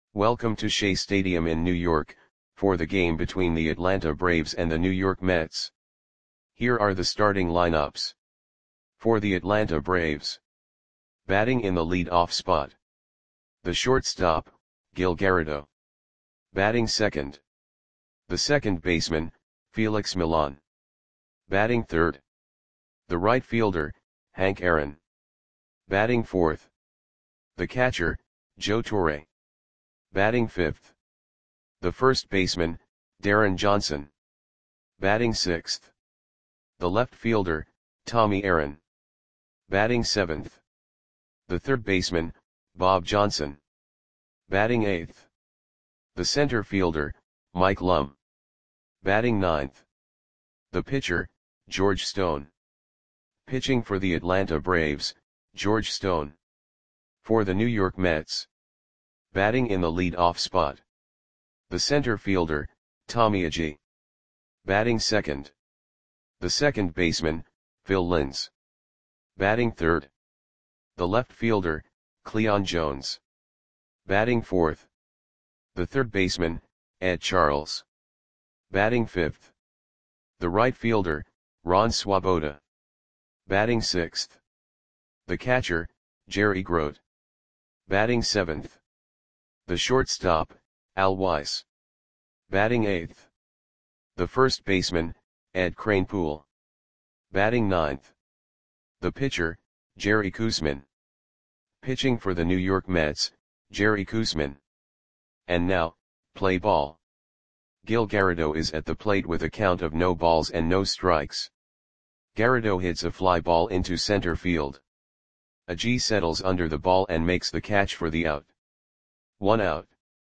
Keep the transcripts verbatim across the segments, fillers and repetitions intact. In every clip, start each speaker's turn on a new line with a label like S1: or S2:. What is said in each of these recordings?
S1: Welcome to Shea Stadium in New York, for the game between the Atlanta Braves and the New York Mets. Here are the starting lineups. For the Atlanta Braves. Batting in the lead-off spot. The shortstop, Gil Garrido. Batting second. The second baseman, Felix Millan. Batting third. The right fielder, Hank Aaron. Batting fourth. The catcher, Joe Torre. Batting fifth. The first baseman, Darren Johnson. Batting sixth. The left fielder, Tommy Aaron. Batting seventh. The third baseman, Bob Johnson. Batting eighth. The center fielder, Mike Lum. Batting ninth. The pitcher, George Stone. Pitching for the Atlanta Braves, George Stone. For the New York Mets. Batting in the lead-off spot. The center fielder, Tommy Agee. Batting second. The second baseman, Phil Linz. Batting third. The left fielder, Cleon Jones. Batting fourth. The third baseman, Ed Charles. Batting fifth. The right fielder, Ron Swoboda. Batting sixth. The catcher, Jerry Grote. Batting seventh. The shortstop, Al Weiss. Batting eighth. The first baseman, Ed Kranepool. Batting ninth. The pitcher, Jerry Koosman. Pitching for the New York Mets, Jerry Koosman. And now, play ball. Gil Garrido is at the plate with a count of no balls and no strikes. Garrido hits a fly ball into center field. Agee settles under the ball and makes the catch for the out. One out.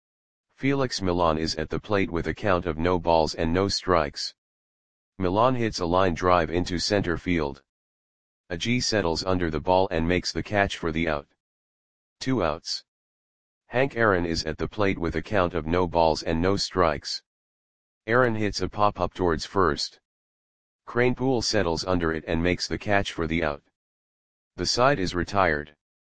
S1: Felix Millan is at the plate with a count of no balls and no strikes. Millan hits a line drive into center field. Agee settles under the ball and makes the catch for the out. Two outs. Hank Aaron is at the plate with a count of no balls and no strikes. Aaron hits a pop-up towards first. Kranepool settles under it and makes the catch for the out. The side is retired.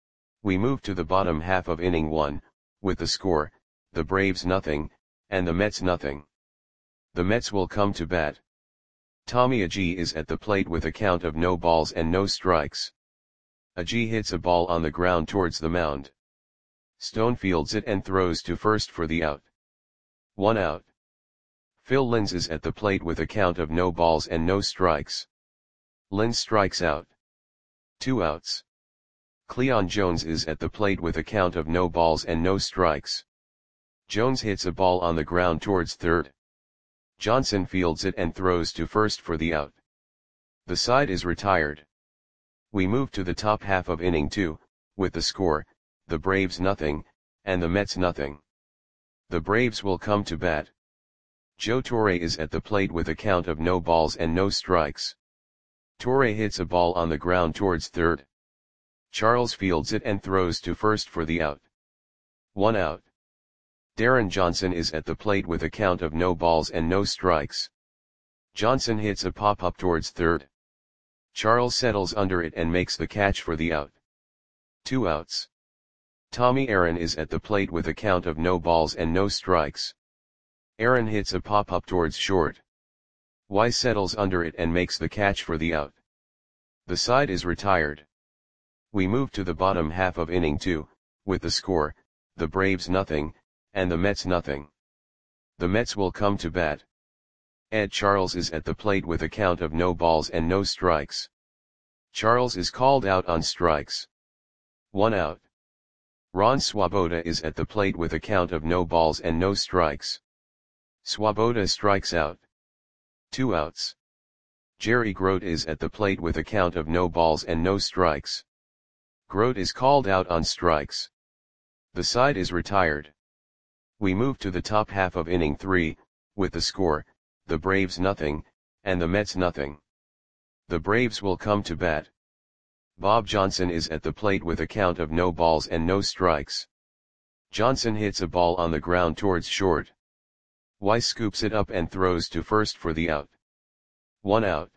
S1: We move to the bottom half of inning one, with the score, the Braves nothing, and the Mets nothing. The Mets will come to bat. Tommy Agee is at the plate with a count of no balls and no strikes. Agee hits a ball on the ground towards the mound. Stone fields it and throws to first for the out. One out. Phil Linz is at the plate with a count of no balls and no strikes. Linz strikes out. Two outs. Cleon Jones is at the plate with a count of no balls and no strikes. Jones hits a ball on the ground towards third. Johnson fields it and throws to first for the out. The side is retired. We move to the top half of inning two, with the score, the Braves nothing, and the Mets nothing. The Braves will come to bat. Joe Torre is at the plate with a count of no balls and no strikes. Torre hits a ball on the ground towards third. Charles fields it and throws to first for the out. One out. Darren Johnson is at the plate with a count of no balls and no strikes. Johnson hits a pop-up towards third. Charles settles under it and makes the catch for the out. Two outs. Tommy Aaron is at the plate with a count of no balls and no strikes. Aaron hits a pop-up towards short. Weiss settles under it and makes the catch for the out. The side is retired. We move to the bottom half of inning two, with the score, the Braves nothing, and the Mets nothing. The Mets will come to bat. Ed Charles is at the plate with a count of no balls and no strikes. Charles is called out on strikes. One out. Ron Swoboda is at the plate with a count of no balls and no strikes. Swoboda strikes out. Two outs. Jerry Grote is at the plate with a count of no balls and no strikes. Grote is called out on strikes. The side is retired. We move to the top half of inning three, with the score, the Braves nothing, and the Mets nothing. The Braves will come to bat. Bob Johnson is at the plate with a count of no balls and no strikes. Johnson hits a ball on the ground towards short. Weiss scoops it up and throws to first for the out. One out.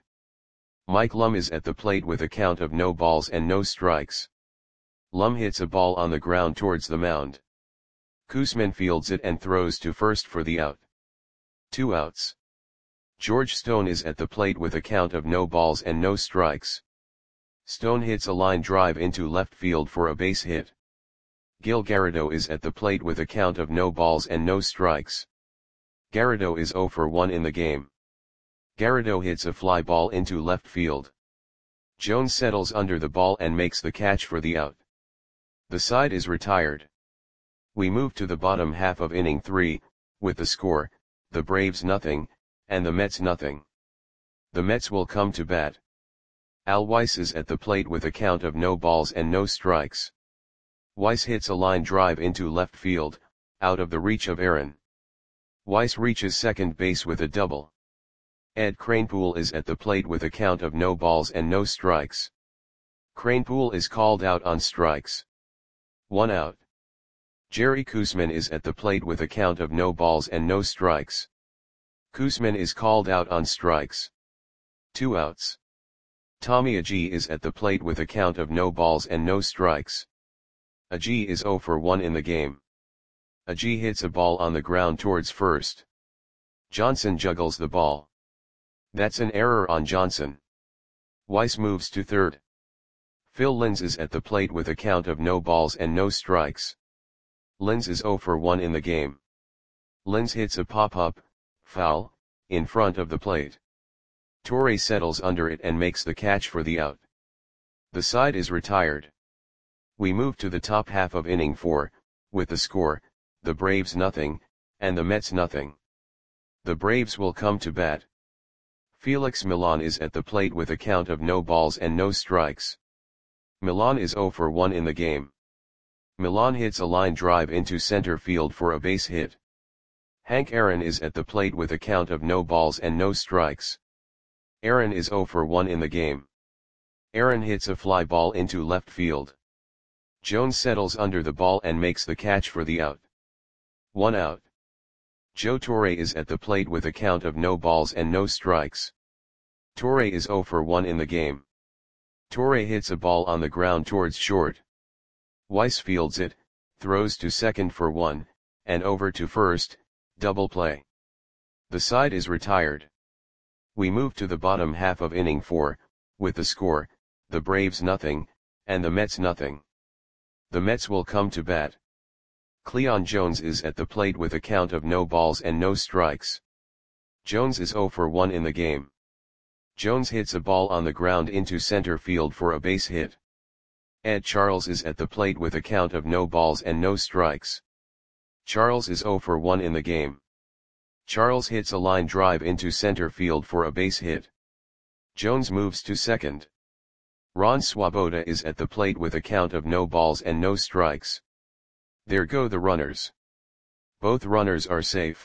S1: Mike Lum is at the plate with a count of no balls and no strikes. Lum hits a ball on the ground towards the mound. Koosman fields it and throws to first for the out. Two outs. George Stone is at the plate with a count of no balls and no strikes. Stone hits a line drive into left field for a base hit. Gil Garrido is at the plate with a count of no balls and no strikes. Garrido is oh for one in the game. Garrido hits a fly ball into left field. Jones settles under the ball and makes the catch for the out. The side is retired. We move to the bottom half of inning three, with the score, the Braves nothing, and the Mets nothing. The Mets will come to bat. Al Weiss is at the plate with a count of no balls and no strikes. Weiss hits a line drive into left field, out of the reach of Aaron. Weiss reaches second base with a double. Ed Kranepool is at the plate with a count of no balls and no strikes. Kranepool is called out on strikes. One out. Jerry Koosman is at the plate with a count of no balls and no strikes. Koosman is called out on strikes. Two outs. Tommy Agee is at the plate with a count of no balls and no strikes. Agee is oh for one in the game. Agee hits a ball on the ground towards first. Johnson juggles the ball. That's an error on Johnson. Weiss moves to third. Phil Linz is at the plate with a count of no balls and no strikes. Linz is oh for one in the game. Linz hits a pop-up, foul, in front of the plate. Torre settles under it and makes the catch for the out. The side is retired. We move to the top half of inning four, with the score, the Braves nothing, and the Mets nothing. The Braves will come to bat. Felix Millan is at the plate with a count of no balls and no strikes. Millan is oh for one in the game. Millan hits a line drive into center field for a base hit. Hank Aaron is at the plate with a count of no balls and no strikes. Aaron is oh for one in the game. Aaron hits a fly ball into left field. Jones settles under the ball and makes the catch for the out. One out. Joe Torre is at the plate with a count of no balls and no strikes. Torre is oh for one in the game. Torre hits a ball on the ground towards short. Weiss fields it, throws to second for one, and over to first, double play. The side is retired. We move to the bottom half of inning four, with the score, the Braves nothing, and the Mets nothing. The Mets will come to bat. Cleon Jones is at the plate with a count of no balls and no strikes. Jones is oh for one in the game. Jones hits a ball on the ground into center field for a base hit. Ed Charles is at the plate with a count of no balls and no strikes. Charles is oh for one in the game. Charles hits a line drive into center field for a base hit. Jones moves to second. Ron Swoboda is at the plate with a count of no balls and no strikes. There go the runners. Both runners are safe.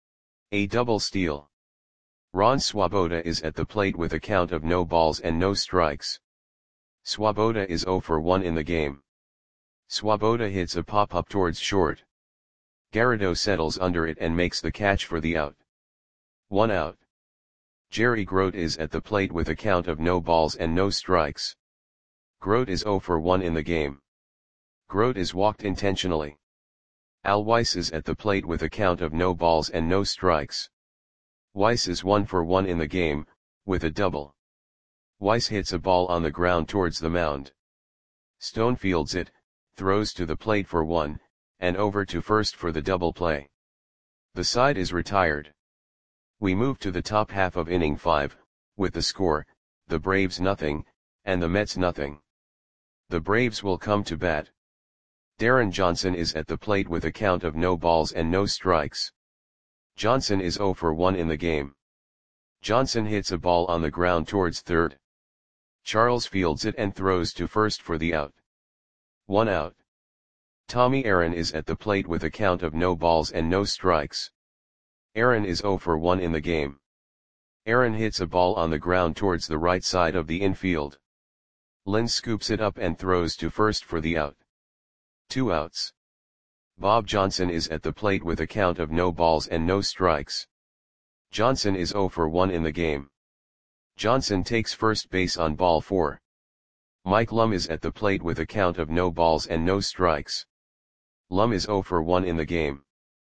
S1: A double steal. Ron Swoboda is at the plate with a count of no balls and no strikes. Swoboda is oh for one in the game. Swoboda hits a pop-up towards short. Garrido settles under it and makes the catch for the out. One out. Jerry Grote is at the plate with a count of no balls and no strikes. Grote is oh for one in the game. Grote is walked intentionally. Al Weiss is at the plate with a count of no balls and no strikes. Weiss is one for one in the game, with a double. Weiss hits a ball on the ground towards the mound. Stone fields it, throws to the plate for one, and over to first for the double play. The side is retired. We move to the top half of inning five, with the score, the Braves nothing, and the Mets nothing. The Braves will come to bat. Darren Johnson is at the plate with a count of no balls and no strikes. Johnson is oh for one in the game. Johnson hits a ball on the ground towards third. Charles fields it and throws to first for the out. One out. Tommy Aaron is at the plate with a count of no balls and no strikes. Aaron is oh for one in the game. Aaron hits a ball on the ground towards the right side of the infield. Linz scoops it up and throws to first for the out. Two outs. Bob Johnson is at the plate with a count of no balls and no strikes. Johnson is oh for one in the game. Johnson takes first base on ball four. Mike Lum is at the plate with a count of no balls and no strikes. Lum is zero for one in the game.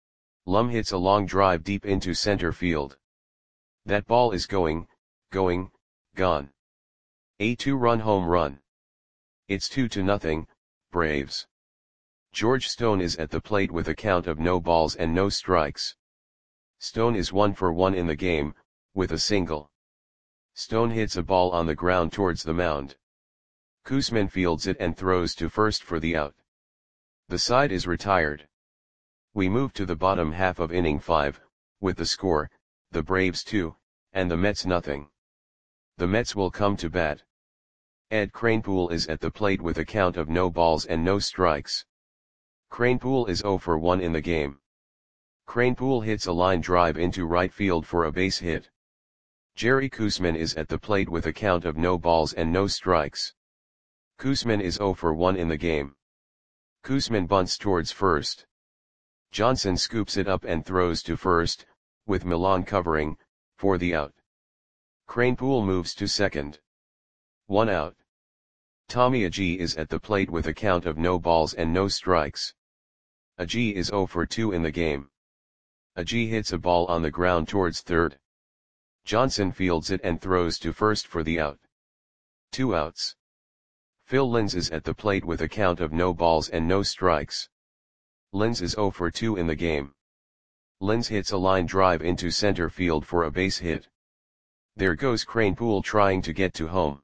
S1: Lum hits a long drive deep into center field. That ball is going, going, gone. A two-run home run. It's two to nothing, Braves. George Stone is at the plate with a count of no balls and no strikes. Stone is one for one in the game, with a single. Stone hits a ball on the ground towards the mound. Koosman fields it and throws to first for the out. The side is retired. We move to the bottom half of inning five, with the score, the Braves two, and the Mets nothing. The Mets will come to bat. Ed Kranepool is at the plate with a count of no balls and no strikes. Kranepool is zero for one in the game. Kranepool hits a line drive into right field for a base hit. Jerry Koosman is at the plate with a count of no balls and no strikes. Koosman is zero for one in the game. Koosman bunts towards first. Johnson scoops it up and throws to first, with Milan covering, for the out. Kranepool moves to second. One out. Tommy Agee is at the plate with a count of no balls and no strikes. Agee is zero for two in the game. Agee hits a ball on the ground towards third. Johnson fields it and throws to first for the out. Two outs. Phil Linz is at the plate with a count of no balls and no strikes. Linz is zero for two in the game. Linz hits a line drive into center field for a base hit. There goes Kranepool trying to get to home.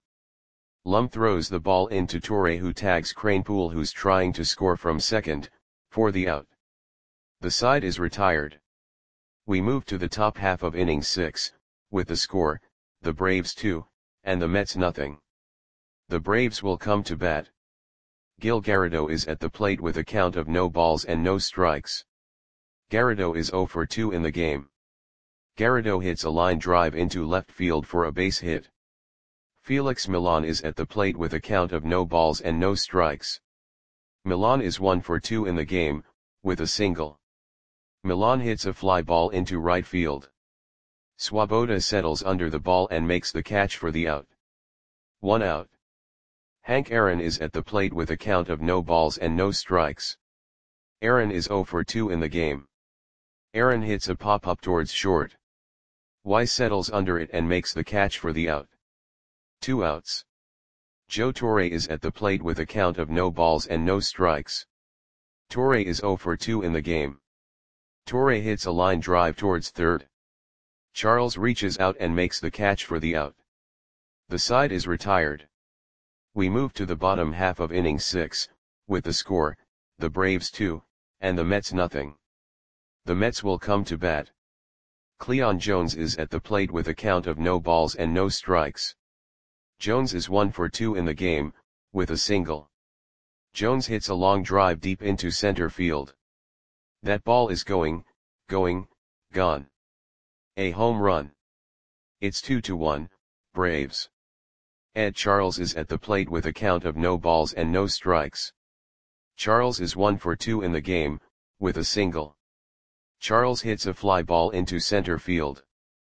S1: Lum throws the ball into Torre, who tags Kranepool, who's trying to score from second, for the out. The side is retired. We move to the top half of inning six, with the score, the Braves two, and the Mets nothing. The Braves will come to bat. Gil Garrido is at the plate with a count of no balls and no strikes. Garrido is zero for two in the game. Garrido hits a line drive into left field for a base hit. Felix Milan is at the plate with a count of no balls and no strikes. Milan is one for two in the game, with a single. Milan hits a fly ball into right field. Swoboda settles under the ball and makes the catch for the out. One out. Hank Aaron is at the plate with a count of no balls and no strikes. Aaron is zero for two in the game. Aaron hits a pop-up towards short. Weiss settles under it and makes the catch for the out. Two outs. Joe Torre is at the plate with a count of no balls and no strikes. Torre is zero for two in the game. Torre hits a line drive towards third. Charles reaches out and makes the catch for the out. The side is retired. We move to the bottom half of inning six, with the score, the Braves two, and the Mets nothing. The Mets will come to bat. Cleon Jones is at the plate with a count of no balls and no strikes. Jones is one for two in the game, with a single. Jones hits a long drive deep into center field. That ball is going, going, gone. A home run. It's two to one, Braves. Ed Charles is at the plate with a count of no balls and no strikes. Charles is one for two in the game, with a single. Charles hits a fly ball into center field.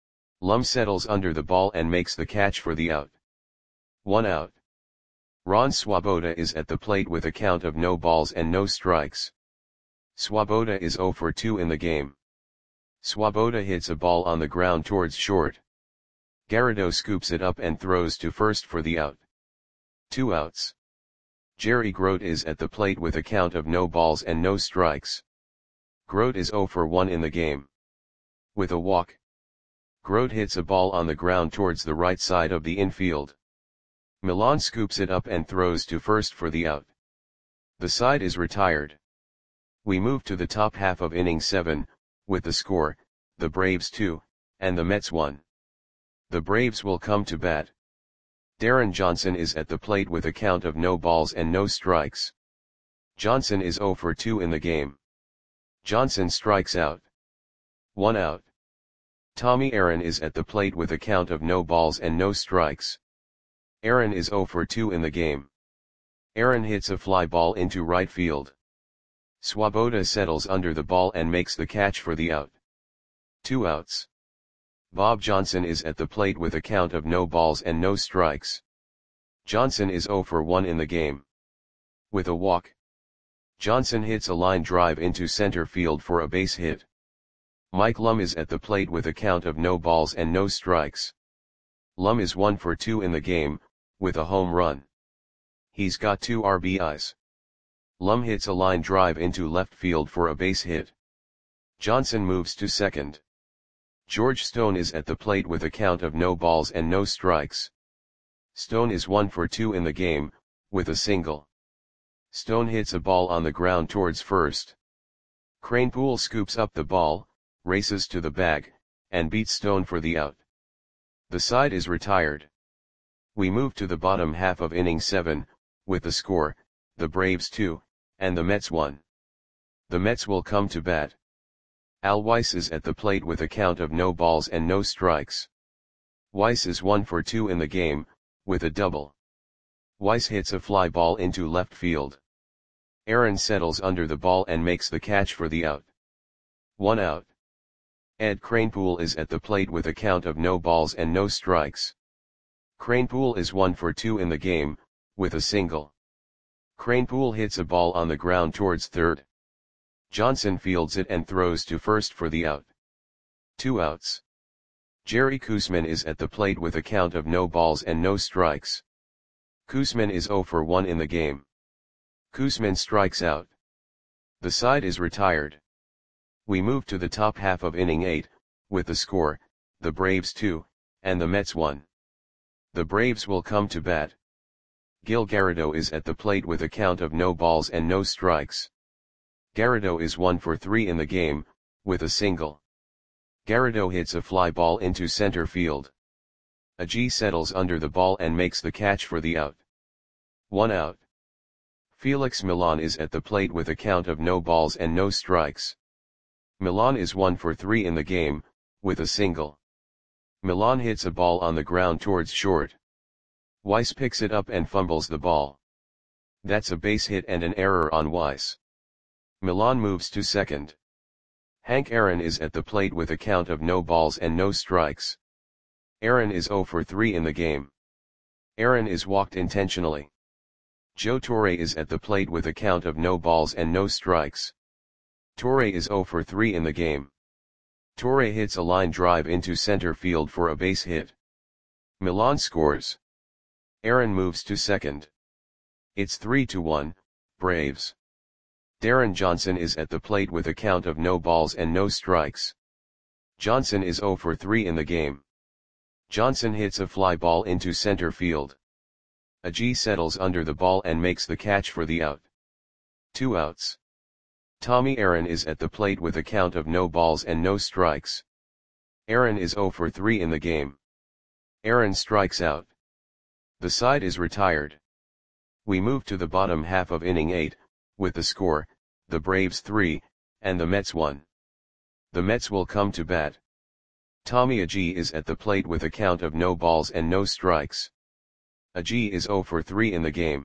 S1: Lum settles under the ball and makes the catch for the out. One out. Ron Swoboda is at the plate with a count of no balls and no strikes. Swoboda is zero for two in the game. Swoboda hits a ball on the ground towards short. Garrido scoops it up and throws to first for the out. Two outs. Jerry Grote is at the plate with a count of no balls and no strikes. Grote is zero for one in the game. With a walk. Grote hits a ball on the ground towards the right side of the infield. Milan scoops it up and throws to first for the out. The side is retired. We move to the top half of inning seven, with the score, the Braves two, and the Mets one. The Braves will come to bat. Darren Johnson is at the plate with a count of no balls and no strikes. Johnson is zero for two in the game. Johnson strikes out. One out. Tommy Aaron is at the plate with a count of no balls and no strikes. Aaron is zero for two in the game. Aaron hits a fly ball into right field. Swoboda settles under the ball and makes the catch for the out. Two outs. Bob Johnson is at the plate with a count of no balls and no strikes. Johnson is zero for one in the game. With a walk. Johnson hits a line drive into center field for a base hit. Mike Lum is at the plate with a count of no balls and no strikes. Lum is one for two in the game, with a home run. He's got two R B Is. Lum hits a line drive into left field for a base hit. Johnson moves to second. George Stone is at the plate with a count of no balls and no strikes. Stone is one for two in the game, with a single. Stone hits a ball on the ground towards first. Kranepool scoops up the ball, races to the bag, and beats Stone for the out. The side is retired. We move to the bottom half of inning seven, with the score, the Braves two, and the Mets one. The Mets will come to bat. Al Weiss is at the plate with a count of no balls and no strikes. Weiss is one for two in the game, with a double. Weiss hits a fly ball into left field. Aaron settles under the ball and makes the catch for the out. One out. Ed Kranepool is at the plate with a count of no balls and no strikes. Kranepool is one for two in the game, with a single. Kranepool hits a ball on the ground towards third. Johnson fields it and throws to first for the out. Two outs. Jerry Koosman is at the plate with a count of no balls and no strikes. Koosman is zero for one in the game. Koosman strikes out. The side is retired. We move to the top half of inning eight, with the score, the Braves two, and the Mets one. The Braves will come to bat. Gil Garrido is at the plate with a count of no balls and no strikes. Garrido is one for three in the game, with a single. Garrido hits a fly ball into center field. Agee settles under the ball and makes the catch for the out. One out. Felix Millan is at the plate with a count of no balls and no strikes. Millan is one for three in the game, with a single. Millan hits a ball on the ground towards short. Weiss picks it up and fumbles the ball. That's a base hit and an error on Weiss. Millan moves to second. Hank Aaron is at the plate with a count of no balls and no strikes. Aaron is zero for three in the game. Aaron is walked intentionally. Joe Torre is at the plate with a count of no balls and no strikes. Torre is zero for three in the game. Torre hits a line drive into center field for a base hit. Millan scores. Aaron moves to second. It's three to one, Braves. Darren Johnson is at the plate with a count of no balls and no strikes. Johnson is zero for three in the game. Johnson hits a fly ball into center field. Agee settles under the ball and makes the catch for the out. Two outs. Tommy Aaron is at the plate with a count of no balls and no strikes. Aaron is zero for three in the game. Aaron strikes out. The side is retired. We move to the bottom half of inning eight, with the score, the Braves three, and the Mets one. The Mets will come to bat. Tommy Agee is at the plate with a count of no balls and no strikes. Agee is zero for three in the game.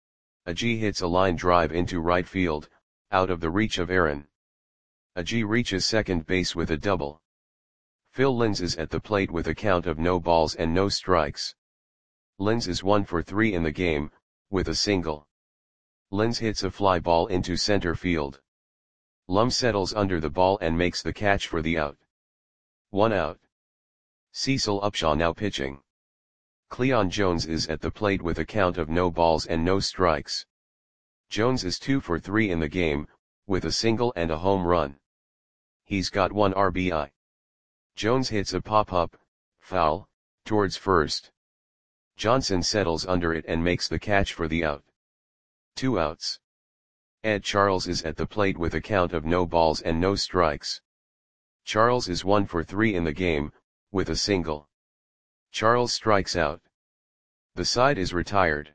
S1: Agee hits a line drive into right field, out of the reach of Aaron. Agee reaches second base with a double. Phil Linz is at the plate with a count of no balls and no strikes. Linz is one for three in the game, with a single. Linz hits a fly ball into center field. Lum settles under the ball and makes the catch for the out. One out. Cecil Upshaw now pitching. Cleon Jones is at the plate with a count of no balls and no strikes. Jones is two for three in the game, with a single and a home run. He's got one R B I. Jones hits a pop-up, foul, towards first. Johnson settles under it and makes the catch for the out. Two outs. Ed Charles is at the plate with a count of no balls and no strikes. Charles is one for three in the game, with a single. Charles strikes out. The side is retired.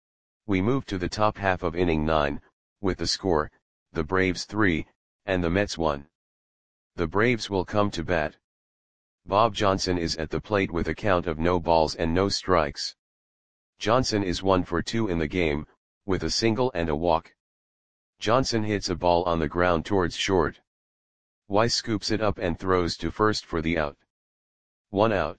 S1: We move to the top half of inning nine, with the score, the Braves three, and the Mets one. The Braves will come to bat. Bob Johnson is at the plate with a count of no balls and no strikes. Johnson is one for two in the game, with a single and a walk. Johnson hits a ball on the ground towards short. Weiss scoops it up and throws to first for the out. One out.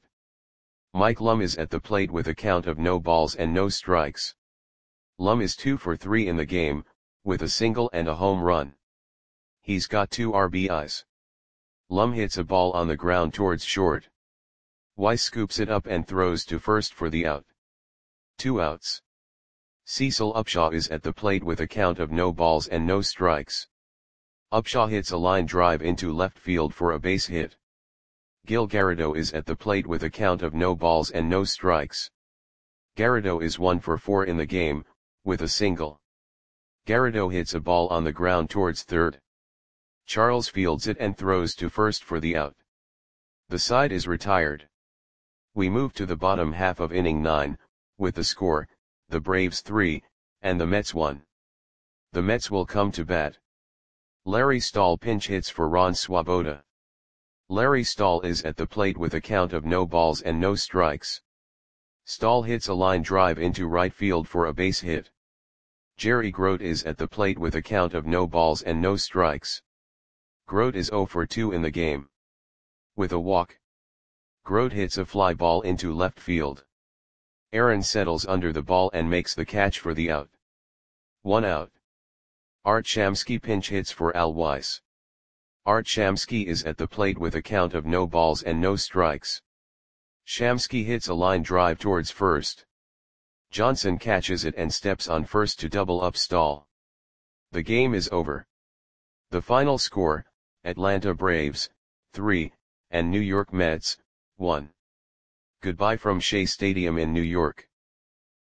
S1: Mike Lum is at the plate with a count of no balls and no strikes. Lum is two for three in the game, with a single and a home run. He's got two R B Is. Lum hits a ball on the ground towards short. Weiss scoops it up and throws to first for the out. Two outs. Cecil Upshaw is at the plate with a count of no balls and no strikes. Upshaw hits a line drive into left field for a base hit. Gil Garrido is at the plate with a count of no balls and no strikes. Garrido is one for four in the game, with a single. Garrido hits a ball on the ground towards third. Charles fields it and throws to first for the out. The side is retired. We move to the bottom half of inning nine, with the score, the Braves three, and the Mets one. The Mets will come to bat. Larry Stahl pinch hits for Ron Swoboda. Larry Stahl is at the plate with a count of no balls and no strikes. Stahl hits a line drive into right field for a base hit. Jerry Grote is at the plate with a count of no balls and no strikes. Grote is oh for two in the game. With a walk, Grote hits a fly ball into left field. Aaron settles under the ball and makes the catch for the out. One out. Art Shamsky pinch hits for Al Weiss. Art Shamsky is at the plate with a count of no balls and no strikes. Shamsky hits a line drive towards first. Johnson catches it and steps on first to double up Stahl. The game is over. The final score, Atlanta Braves, three, and New York Mets, one. Goodbye from Shea Stadium in New York.